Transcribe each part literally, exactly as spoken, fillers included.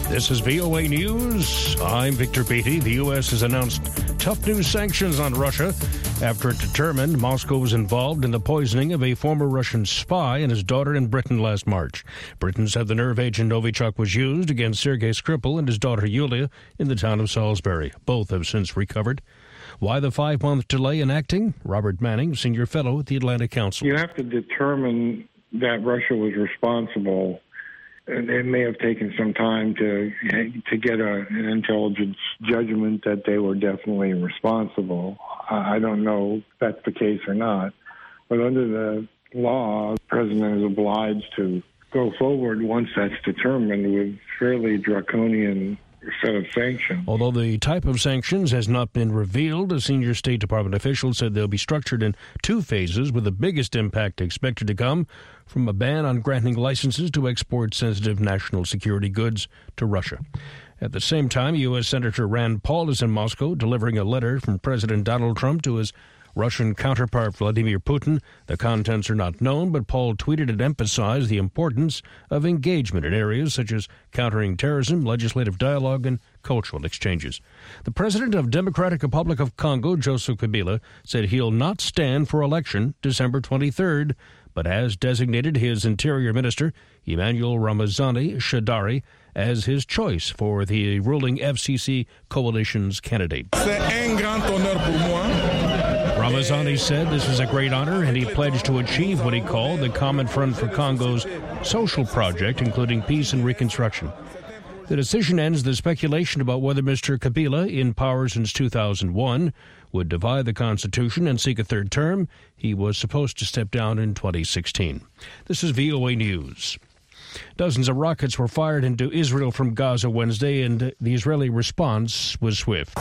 This is V O A News. I'm Victor Beatty. The U S has announced tough new sanctions on Russia after it determined Moscow was involved in the poisoning of a former Russian spy and his daughter in Britain last March. Britain said the nerve agent Novichok was used against Sergei Skripal and his daughter Yulia in the town of Salisbury. Both have since recovered. Why the five-month delay in acting? Robert Manning, senior fellow at the Atlantic Council. You have to determine that Russia was responsible, and it may have taken some time to to get a, an intelligence judgment that they were definitely responsible. I don't know if that's the case or not, but under the law, the president is obliged to go forward once that's determined with fairly draconian set of sanctions. Although the type of sanctions has not been revealed, a senior State Department official said they'll be structured in two phases, with the biggest impact expected to come from a ban on granting licenses to export sensitive national security goods to Russia. At the same time, U S. Senator Rand Paul is in Moscow delivering a letter from President Donald Trump to his Russian counterpart Vladimir Putin. The contents are not known, but Paul tweeted and emphasized the importance of engagement in areas such as countering terrorism, legislative dialogue, and cultural exchanges. The president of Democratic Republic of Congo, Joseph Kabila, said he'll not stand for election December twenty-third, but has designated his Interior Minister, Emmanuel Ramazani Shadari, as his choice for the ruling F C C coalition's candidate. C'est un grand honneur pour moi. Ramazani said this is a great honor, and he pledged to achieve what he called the Common Front for Congo's social project, including peace and reconstruction. The decision ends the speculation about whether Mister Kabila, in power since two thousand one, would divide the Constitution and seek a third term. He was supposed to step down in twenty sixteen. This is V O A News. Dozens of rockets were fired into Israel from Gaza Wednesday, and the Israeli response was swift.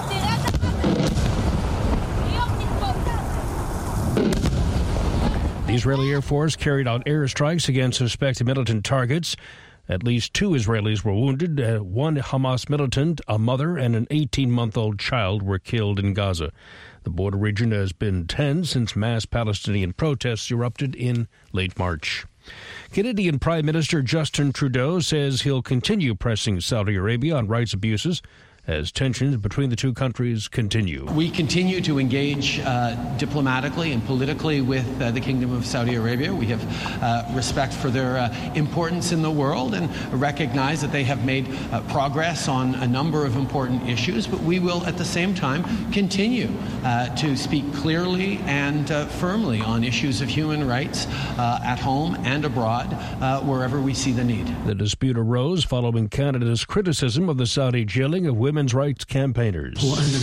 The Israeli Air Force carried out airstrikes against suspected militant targets. At least two Israelis were wounded. Uh, one Hamas militant, a mother, and an eighteen-month-old child were killed in Gaza. The border region has been tense since mass Palestinian protests erupted in late March. Canadian Prime Minister Justin Trudeau says he'll continue pressing Saudi Arabia on rights abuses as tensions between the two countries continue. We continue to engage uh, diplomatically and politically with uh, the Kingdom of Saudi Arabia. We have uh, respect for their uh, importance in the world and recognize that they have made uh, progress on a number of important issues, but we will at the same time continue uh, to speak clearly and uh, firmly on issues of human rights uh, at home and abroad, uh, wherever we see the need. The dispute arose following Canada's criticism of the Saudi jailing of women women's rights campaigners.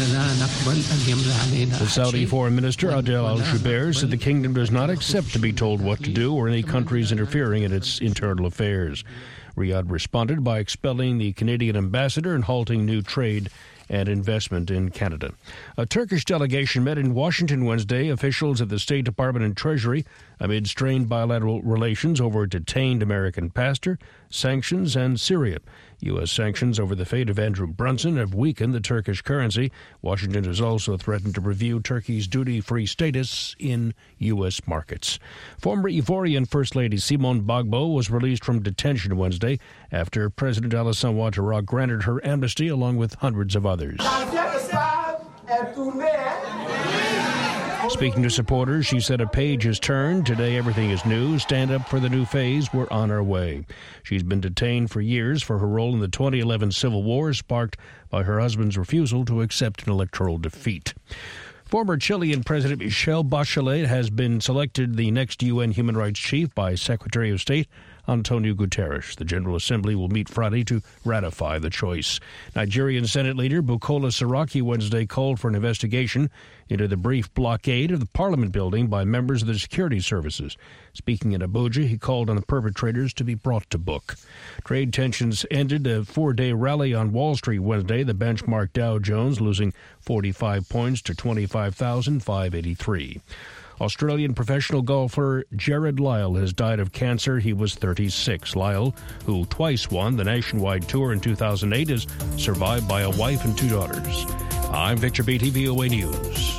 The Saudi Foreign Minister Adel Al-Jubeir said the kingdom does not accept to be told what to do or any countries interfering in its internal affairs. Riyadh responded by expelling the Canadian ambassador and halting new trade and investment in Canada. A Turkish delegation met in Washington Wednesday. Officials at the State Department and Treasury amid strained bilateral relations over a detained American pastor, sanctions, and Syria. U S sanctions over the fate of Andrew Brunson have weakened the Turkish currency. Washington has also threatened to review Turkey's duty-free status in U S markets. Former Ivorian First Lady Simone Gbagbo was released from detention Wednesday after President Alassane Ouattara granted her amnesty along with hundreds of others. Speaking to supporters, she said a page has turned. Today everything is new. Stand up for the new phase. We're on our way. She's been detained for years for her role in the twenty eleven civil war, sparked by her husband's refusal to accept an electoral defeat. Former Chilean President Michelle Bachelet has been selected the next U N human rights chief by Secretary of State Antonio Guterres. The General Assembly will meet Friday to ratify the choice. Nigerian Senate leader Bukola Saraki Wednesday called for an investigation into the brief blockade of the Parliament building by members of the security services. Speaking in Abuja, he called on the perpetrators to be brought to book. Trade tensions ended a four-day rally on Wall Street Wednesday. The benchmark Dow Jones losing forty-five points to twenty-five thousand five hundred eighty-three. Australian professional golfer Jared Lyle has died of cancer. He was thirty-six. Lyle, who twice won the nationwide tour in two thousand eight, is survived by a wife and two daughters. I'm Victor Beatty, V O A News.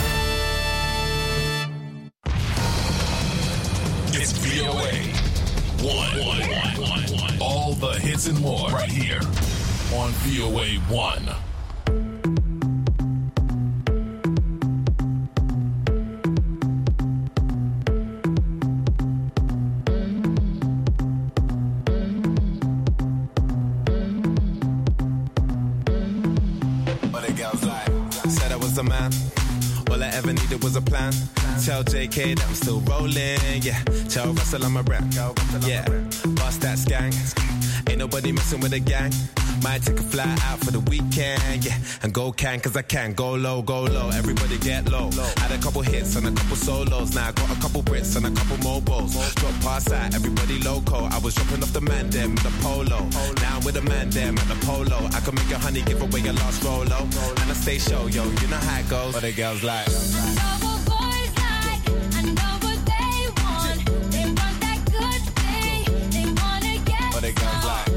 It's V O A one. All the hits and more right here on V O A one. A man. All I ever needed was a plan. Tell J K that I'm still rolling, yeah. Tell Russell I'm a rap, yeah. Bust that skank. Ain't nobody messing with the gang. Might take a fly out for the weekend, yeah. And go can, cause I can. Go low, go low, everybody get low. Had a couple hits and a couple solos. Now I got a couple Brits and a couple mobiles. Drop past out, everybody loco. I was dropping off the man them with the polo. Now I'm with the man them at the polo. I can make your honey give away your last rolo. And I stay show, yo, you know how it goes. What the girls like. What the girls like.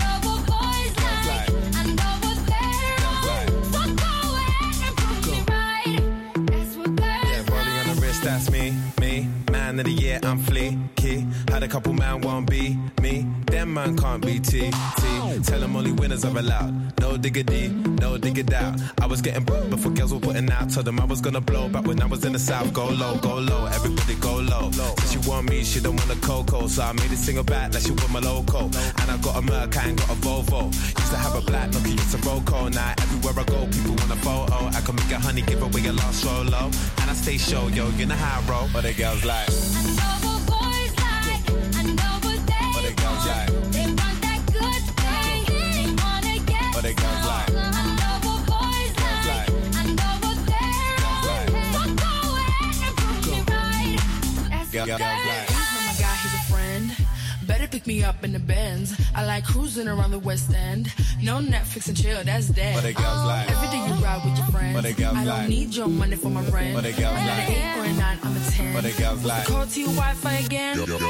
That's me, me, man of the year, I'm fleeky. Had a couple man won't be me, them man can't be T, T. Tell them only winners are allowed. No diggity, no diggity out. I was getting broke before girls were putting out. Told them I was gonna blow back when I was in the south. Go low, go low, everybody go low. Said she want me, she don't want a cocoa. So I made it single back like she want my loco. And I got a Merc, I ain't got a Volvo. Used to have a black Nokia, it's a Roco. Now everywhere I go, people want a photo. I can make a honey, give away your last solo. And I stay show, yo, you know how I roll. What the girls like. I know what boys like. I know what they what the girls like. They want that good thing. They wanna get what the girls like. I know what boys like. I know what they're on. So go ahead and prove me right. That's what girls like. Oh my God, he's a friend. Better pick me up in the Benz. I like cruising around the West End. No Netflix and chill, that's dead. What the girls like. Every day you ride with your friends. What the girls I don't like. need your money for my rent. What the girls I'm like. an eight or a nine, I'm a ten. What the girls like. Call to your Wi-Fi again. Girls like. I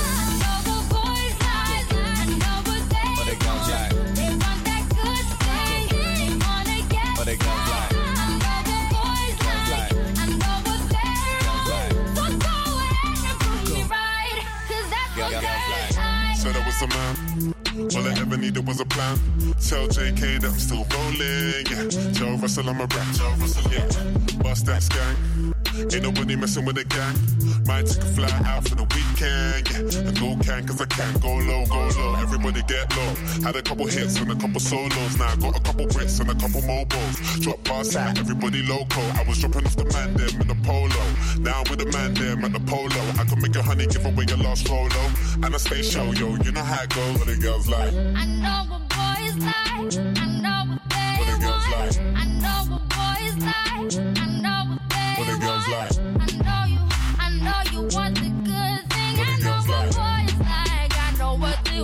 know what boys like. I know what they What the girls like. They want that good thing. They wanna get What the girls like. I know what boys like. I know what they're on. So go ahead and prove me right. Cause that's what girls like. Said I was a man. All I ever needed was a plan. Tell J K that I'm still rolling, yeah. Tell Russell I'm a rap, tell Russell, yeah. Bust that skank. Ain't nobody messing with the gang. Might take a fly out for the weekend, yeah. And go can, cause I can. Go low, go low, everybody get low. Had a couple hits and a couple solos. Now I got a couple Brits and a couple mobiles. Drop past out, everybody loco. I was dropping off the man them in the polo. Now I'm with the man them at the polo. I can make your honey give away your last rolo. And I stay show, yo, you know how it goes. What the girls like. I know what boys like. I know what they What the girls want. like. I know what boys like. I know what they What the girls want. like. I know you. I know you want the good thing. What the I know girls what like. boys like. I know what they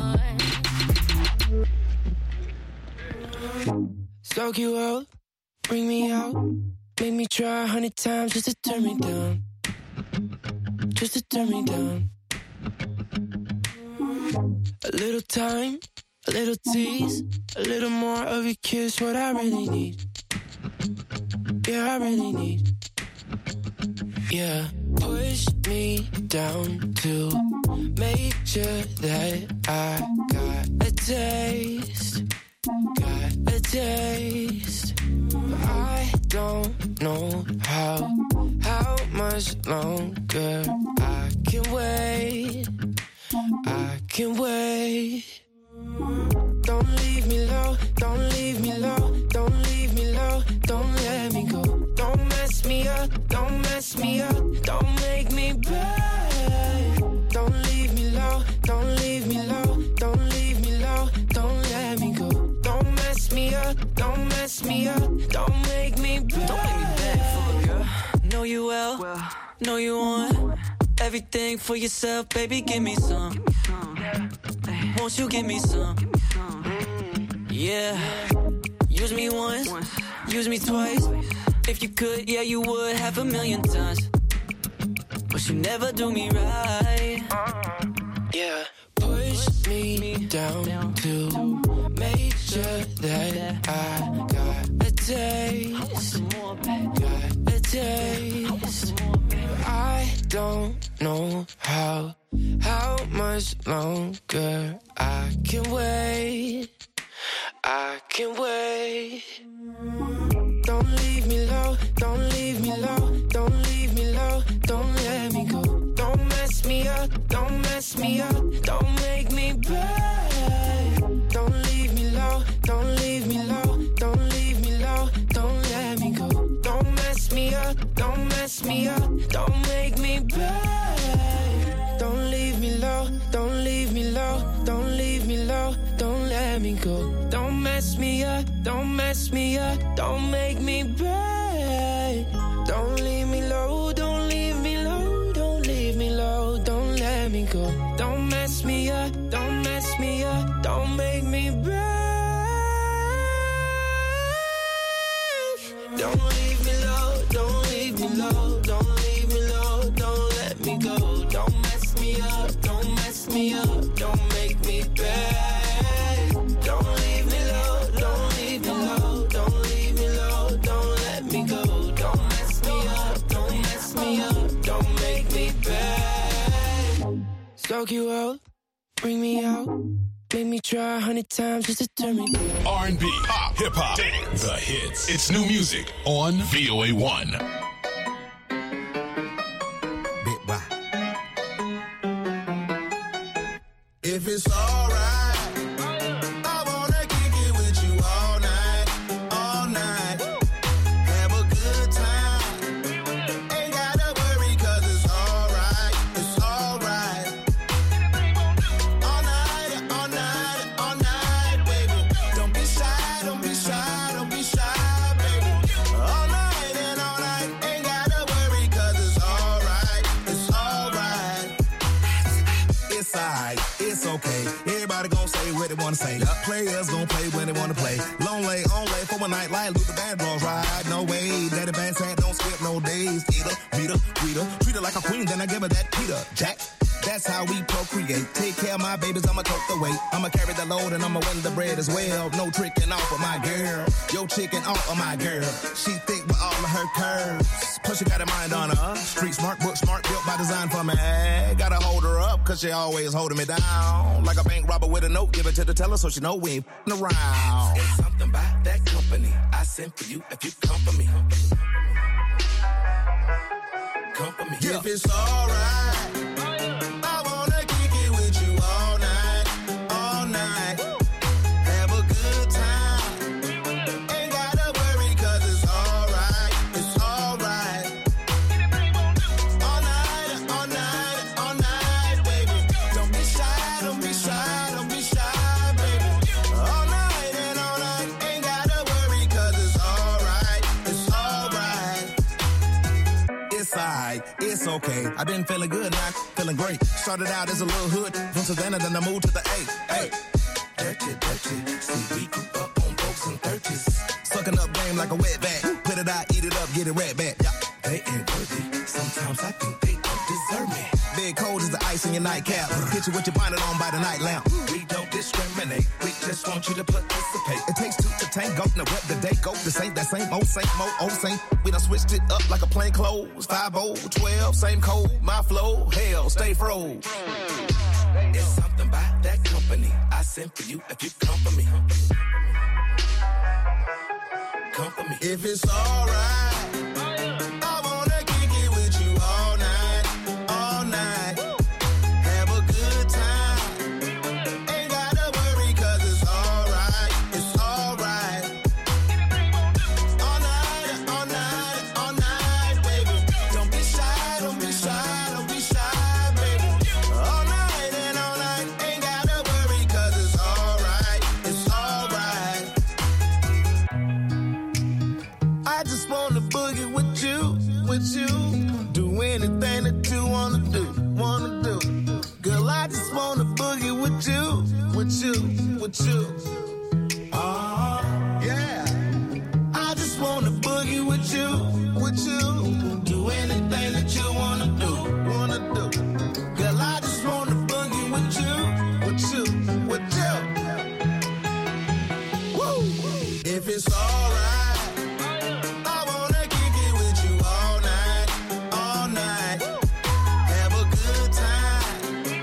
want. Stalk you out, bring me out, make me try a hundred times just to turn me down, just to turn me down. A little time, a little tease, a little more of your kiss, what I really need. Yeah, I really need. Yeah, push me down to make sure that I got a taste, got a taste. I don't know how, how much longer I can wait. I can wait. Don't leave me low, don't leave me low, don't leave me low, don't let me go. Don't mess me up, don't mess me up, don't make me bad. Don't leave me low, don't leave me low, don't leave me low, don't let me go. Don't mess me up, don't mess me up, don't make me bad. Don't make me bad for a girl. Know you well, well know you want everything for yourself, baby, give me some. Won't you give me some? Yeah. Use me once, use me twice. If you could, yeah, you would half a million times. But you never do me right. Yeah. Push me down to make sure that I got a taste. Got a taste. I don't know how, how much longer I can wait. I can wait. Don't leave me low, don't leave me low, don't leave me low, don't let me go. Don't mess me up, don't mess me up, don't make me bad. Don't leave me low, don't leave me low, don't leave me low, don't let me go. Don't mess me up, don't mess me up, don't make me bad. Don't leave me low, don't leave me low, don't leave me low, don't let me go. Don't mess me up, don't mess me up, don't make me bad. Don't leave me low, don't leave me low, don't leave me low, don't let me go. Don't mess me up, don't mess me up, don't make me bad. Don't leave me low, don't leave me low, don't leave me low, don't let me go. Don't mess me up, don't mess me up, don't make me bad. Don't leave me low, don't leave me low, don't leave me low, don't let me go. Don't mess me up, don't mess me up, don't make me bad. Soak you out, bring me out, make me try a hundred times just to turn me down. R and B, pop, hip hop, dance, the hits. It's new music on V O A one. Bit by. If it's alright, I wanna kick it with you all night, all night. Have a good time. Ain't gotta worry 'cause it's alright, it's alright. All night, all night, all night, baby. Don't be shy, don't be shy, don't be shy, baby. All night and all night, ain't gotta worry 'cause it's alright, it's alright. It's alright, it's okay. Everybody gon' say what they wanna say. Players gon' play when they wanna play. Long lay, on lay for one night, like Luther Vandross ride. No way, Daddy Van Sant don't skip no days. Eat her, beat her, treat her, treat her like a queen, then I give her that Peter Jack. That's how we procreate. Take care of my babies, I'ma tote the weight. I'ma carry the load and I'ma win the bread as well. No tricking off of my girl. Yo chicken off of my girl. She thick with all of her curves. Plus she got a mind on her. Street smart, book smart, built by design for me. Gotta hold her up, 'cause she always holding me down. Like a bank robber with a note, give it to the teller so she know we ain't f***ing around. It's something about that company I sent for you if you come for me. Come for me. Yeah. If it's alright, I wanna kick it with you all night, all night. Have a good time. Ain't gotta worry 'cause it's alright, it's alright. All night, all night, all night, baby. Don't be shy, don't be shy, don't be shy, baby. All night and all night, ain't gotta worry 'cause it's alright, it's alright. It's alright, it's okay. I've been feeling good, now feeling great. Started out as a little hood, from Savannah, then I moved to the A. Hey, dirty, dirty. See, we grew up on folks and thirties. Sucking up game like a wet bat. Put it out, eat it up, get it right back. Yeah. They ain't worthy. Sometimes I think they don't deserve me. Big cold as the ice in your nightcap. Hit you with your bonnet on by the night lamp. We don't discriminate. We just want you to participate. It takes two to tango. Now what the day go? This ain't that same old, same old, old same. We done switched it up like a plain clothes. five oh, twelve, same code. My flow, hell, stay froze. It's something about that company I sent for you if you come for me. Come for me. If it's alright, I wanna kick it with you all night, all night. Have a good time. Ain't gotta worry 'cause it's alright, it's alright. All night, all night, all night, baby. Don't be shy, don't be shy, don't be shy, baby. All night and all night, ain't gotta worry 'cause it's alright, it's alright. I just wanna boogie with you, with you. Do anything that you wanna do, wanna do. Girl, I just wanna boogie with you, with you, with you. Oh, yeah. I just wanna boogie with you, with you. Do anything that you wanna do, wanna do. Girl, I just wanna boogie with you, with you, with you. Woo! If it's alright, I wanna kick it with you all night, all night. Have a good time.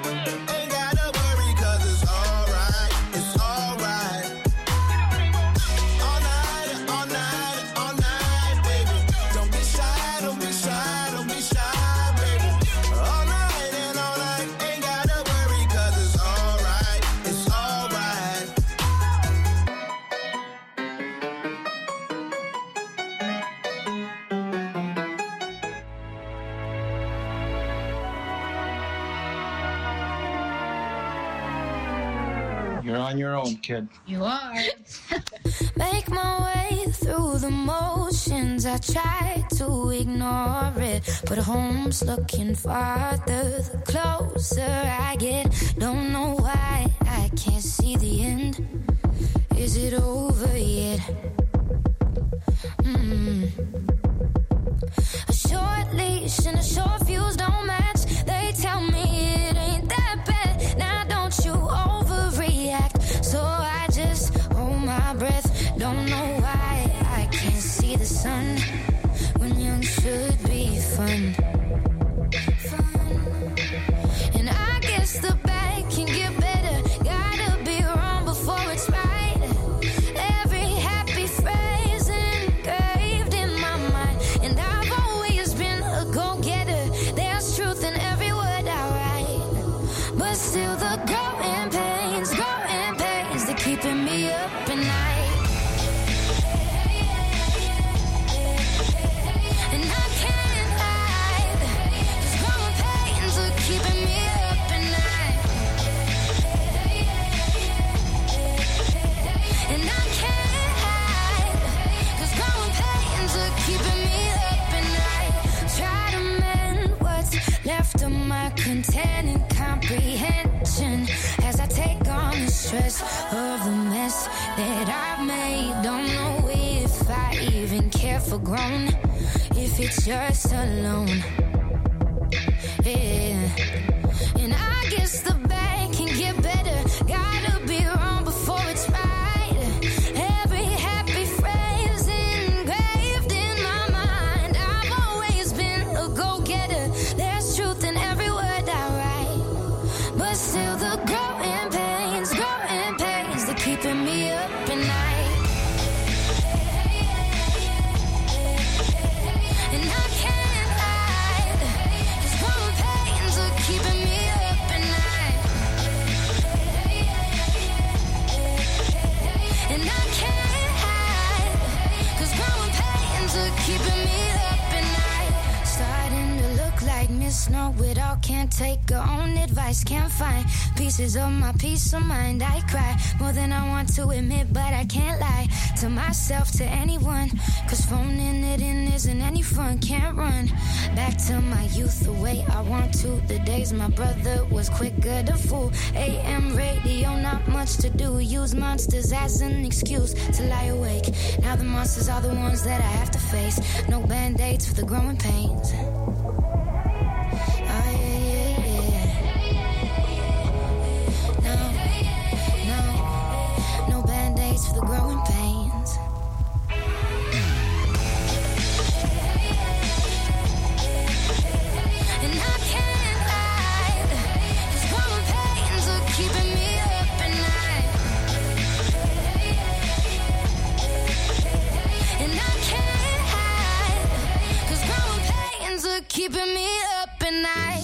You're on your own, kid. You are. Make my way through the motions. I try to ignore it, but home's looking farther the closer I get. Don't know why I can't see the end. Is it over yet? Mm. A short leash and a short fuse don't match. They tell me it ain't that bad. Now don't you overreact. So I just hold my breath. Don't know why I can't see the sun when young should be fun. Fun. And I guess the bad can get better. Gotta be wrong before it's right. Every happy phrase engraved in my mind. And I've always been a go-getter. There's truth in every word I write. But still the growing pains, growing pains, they're keeping me up at night. And I can't hide, these growing pains are keeping me up at night. And I can't hide, these growing pains are keeping me up at night. Try to mend what's left of my containing comprehension as I take on the stress of the mess that I've made. Don't know if I even care for grown, if it's just alone. Yeah. And I guess the bad can get better. Gotta be wrong before it's right. Every happy phrase engraved in my mind. I've always been a go-getter. There's truth in every word I write. But still the growing pains, growing pains, they're keeping me up at night. And I can't hide, these growing pains are keeping me up at night. And I can't hide, cause growing pains are keeping me up at night. Starting to look like Miss Know-It-all. Can't take her own advice, can't find pieces of my peace of mind. I cry more than I want to admit, but I can't lie to myself, to anyone, cause phoning it in isn't any fun. Can't run back to my youth the way I want to. The days my brother was quicker to fool. A M radio, not much to do. Use monsters as an excuse to lie awake. Now the monsters are the ones that I have to face. No band-aids for the growing pains. Oh, yeah, yeah, yeah. No, no, no band-aids for the growing pains. And I can't hide, these growing pains are keeping me up at night. And I can't hide, cause growing pains are keeping me up at night.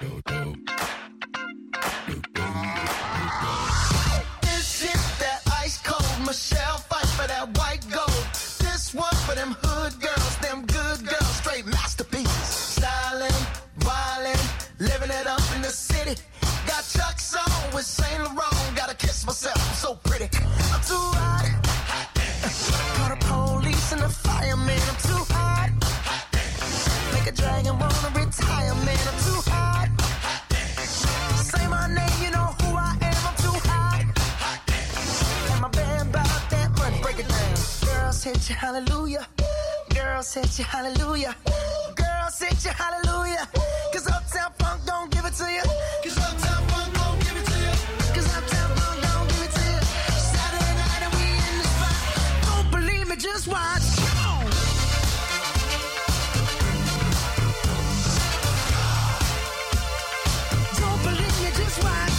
This is that ice cold Michelle fight for that white gold. This one for them hood girls, them good girls, straight masterpieces. Styling, wildin', living it up in the city. Got Chuck's on with Saint Laurent. Gotta kiss myself, I'm so pretty. I'm too hot. Call the police and the fireman. I'm too hot. Make a dragon wanna retire, man. I'm too hot. Say my name, you know who I am. I'm too hot. And my band bought that money. Break it down. Girls hit you, hallelujah. Girls hit you, hallelujah. Girls hit you, hallelujah. Cause Uptown Funk don't give it to you. Cause Uptown Funk don't give it to you. Cause Uptown Funk don't give it to you. Saturday night and we in the spot. Don't believe me, just watch. Come on. Don't believe me, just watch.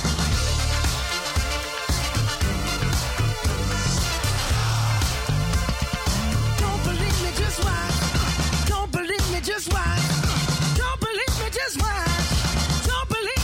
Don't believe me, just watch. Don't believe me, just watch. Don't believe me, just watch. Don't believe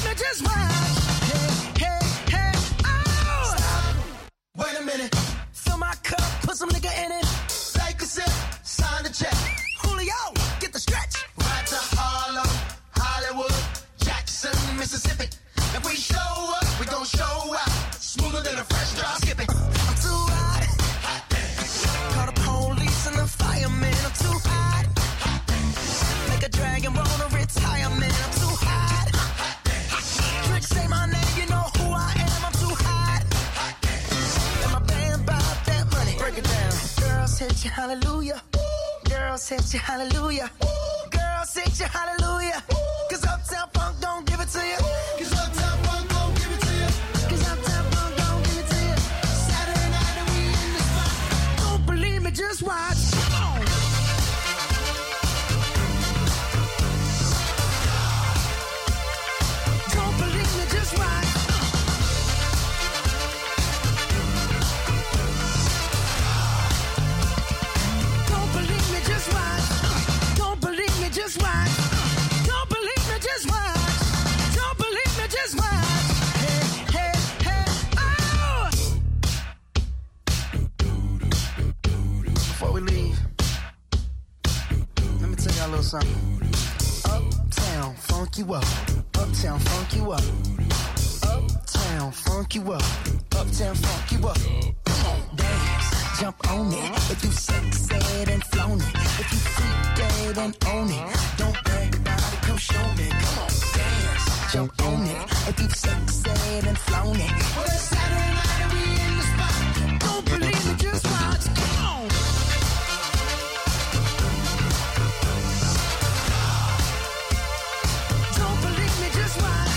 says your hallelujah. Girl, sing your hallelujah. Cause Uptown Funk don't give it to you. Cause Uptown Funk don't give it to you. Cause Uptown Funk don't give it to you. Saturday night and we in the spot. Don't believe me, just watch. Come on. Don't believe me, just watch. Don't believe me, just watch. Don't believe me, just watch. Don't believe me, just watch. Don't believe me, just watch. Hey, hey, hey, oh! Before we leave, let me tell y'all a little something. Uptown, funk you up. Uptown, funk you up. Uptown, funk you up. Uptown, funk you up. Come on, dance, jump on it. If you sexed and flown it. If you freak dead and own it. Don't brag about it, come show me. Come on, dance, jump on it. If you sexed and flown it. Well, it's Saturday night and we in the spot. Don't believe me, just watch. Come on. Don't believe me, just watch.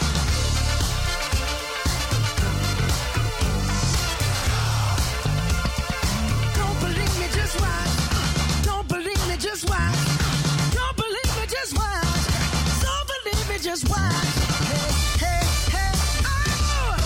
Don't believe me, just watch. Don't believe me, just watch. Don't believe me, just watch. Don't believe me, just watch. Hey, hey, hey, oh!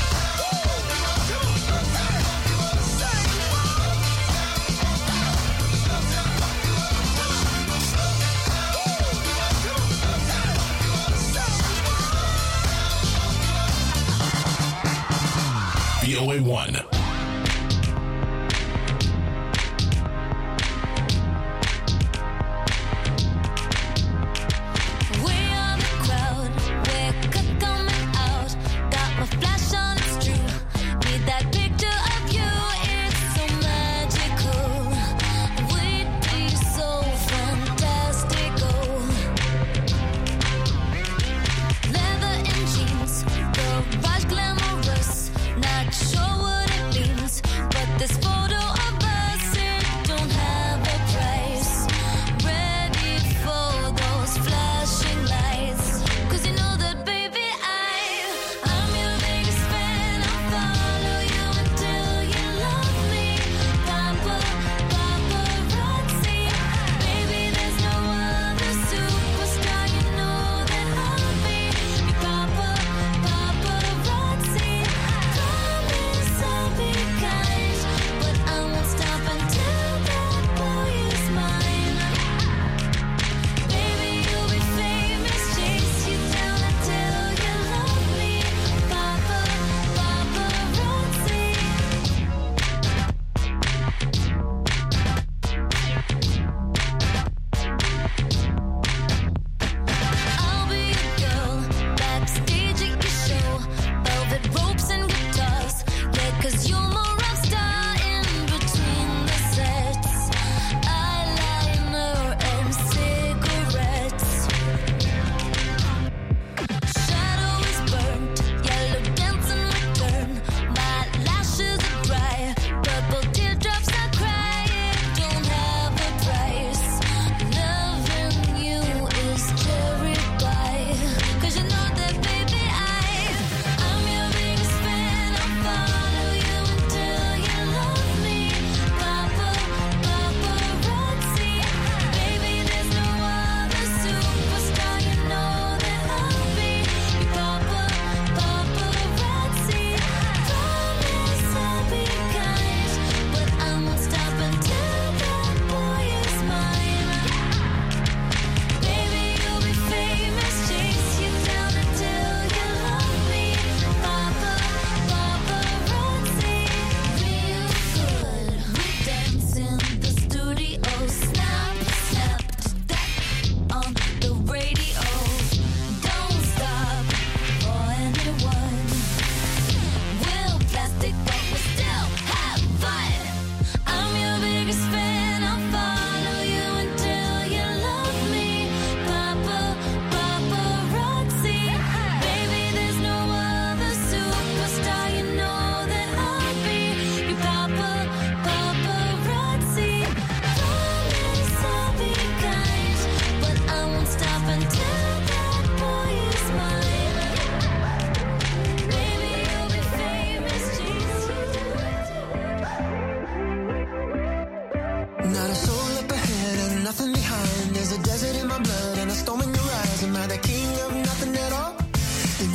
V O A one. Leather and jeans, the Raj glamorous. Not sure what it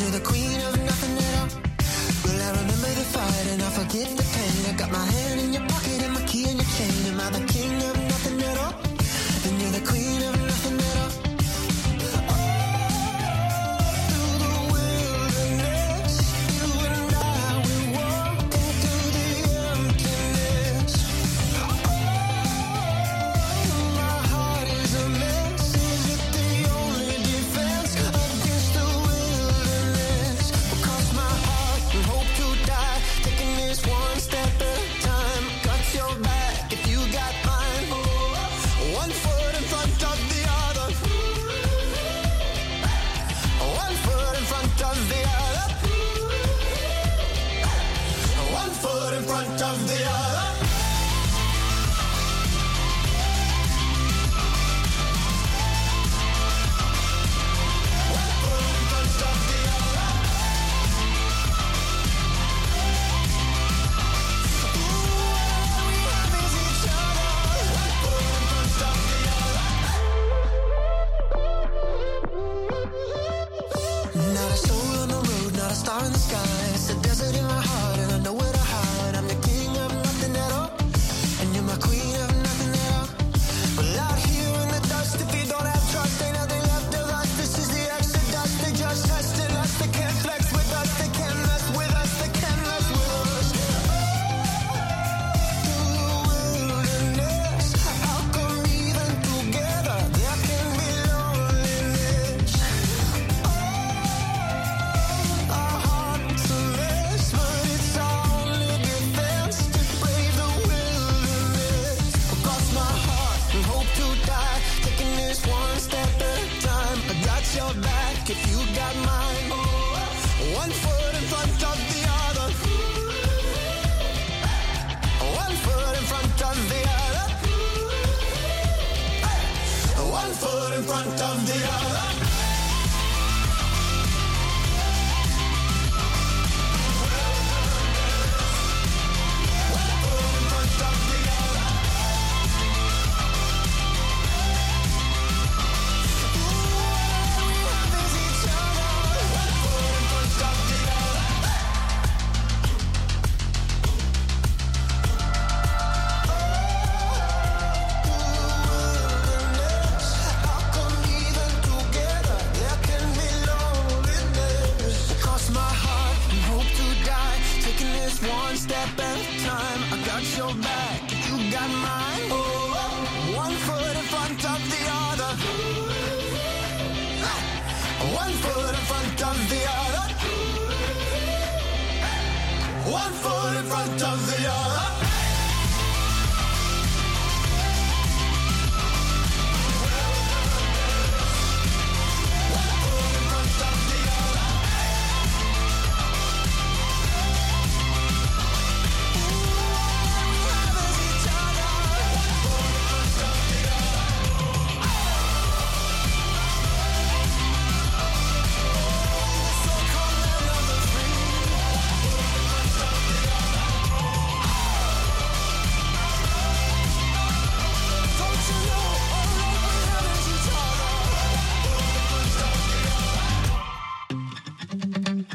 you're the queen of nothing at all. Well, I remember the fight and I forget the pain. I got my hand in your pocket and my key in your chain. Am I the king of nothing at all? Then you're the queen of nothing at all. One foot in front of the other. One foot in front of the other.